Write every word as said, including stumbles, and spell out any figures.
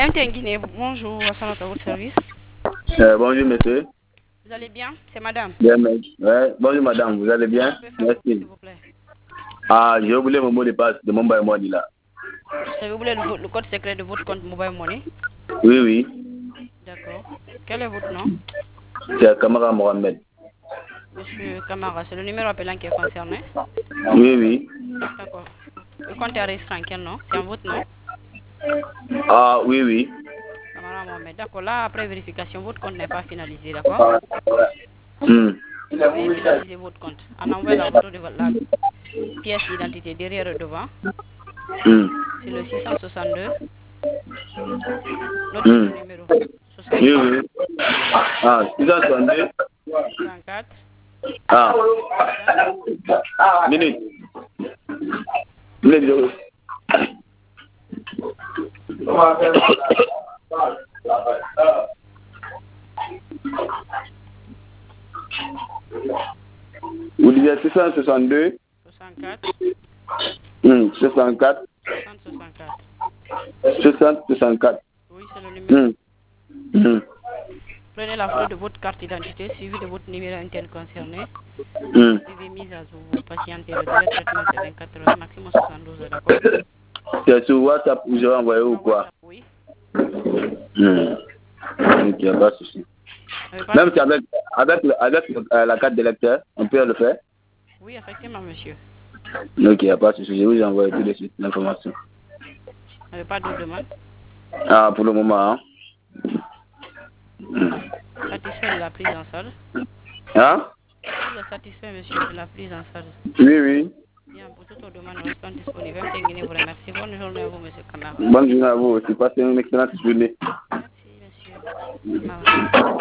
M T N Guinée, bonjour, à votre service. Euh, bonjour monsieur. Vous allez bien? C'est madame. Bien, mais- ouais. Bonjour madame, vous allez bien? Merci. S'il vous plaît. Ah, j'ai oublié mon mot de passe de mon mobile money là. Avez-vous oublié le, le code secret de votre compte Mobile Money? Oui, oui. D'accord. Quel est votre nom? C'est Kamara Mohamed. Monsieur Kamara, c'est le numéro appelant qui est concerné? Oui, oui. D'accord. Le compte est enregistré en quel nom? C'est en votre nom? Ah, oui, oui. Kamara Mohamed. D'accord. Là, après vérification, votre compte n'est pas finalisé, d'accord? Hmm. Veuillez finaliser votre compte. En envoyant la photo de votre la pièce d'identité derrière et devant. Hmm. C'est le six cent soixante-deux. Notez Hmm. le numéro. Oui, soixante-quatre. oui. Ah, six cent soixante-deux. soixante-quatre. Ah. Minute. Minute. Vous disiez six cent soixante-deux. soixante-quatre. Hmm. soixante-quatre. soixante soixante-quatre. soixante soixante-quatre. Oui, c'est le numéro. Hmm. Hmm. Prenez la photo de votre carte d'identité suivi de votre numéro interne concerné. Hmm. Suivez mise à jour. Vous patientez. Le délai de traitement c'est vingt-quatre heures, maximum soixante-douze heures, d'accord? C'est sur WhatsApp où je vais envoyer ou quoi? Oui. Hmm. Ok, pas de souci. Pas Même de- si avec, avec, le- avec euh, la carte d'électeur, on peut le faire? Oui, effectivement, monsieur. Ok, y a pas de souci. Je vous envoie tout de suite l'information. Vous n'avez pas d'autres demandes? Ah, pour le moment, hein? Hmm. Satisfait de la prise en charge? Hein? Vous êtes satisfait, monsieur, de la prise en charge? Oui, oui. Bien, pour toute autre demande, nous restons disponibles. M T N Guinée vous remercie. Bonne journée à vous, monsieur Kamara. Bonne journée à vous aussi. Passez une excellente journée. Merci, monsieur Kamara.